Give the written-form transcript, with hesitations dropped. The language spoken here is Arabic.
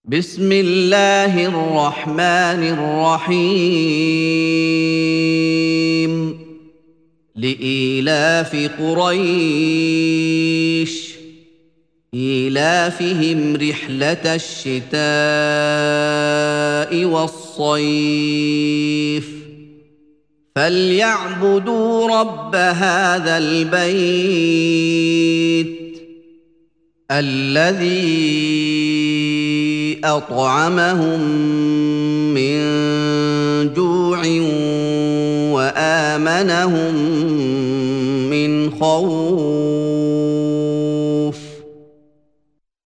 بسم الله الرحمن الرحيم لإيلاف قريش إيلافهم رحلة الشتاء والصيف فليعبدوا رب هذا البيت الذي أطعمهم من جوع وآمنهم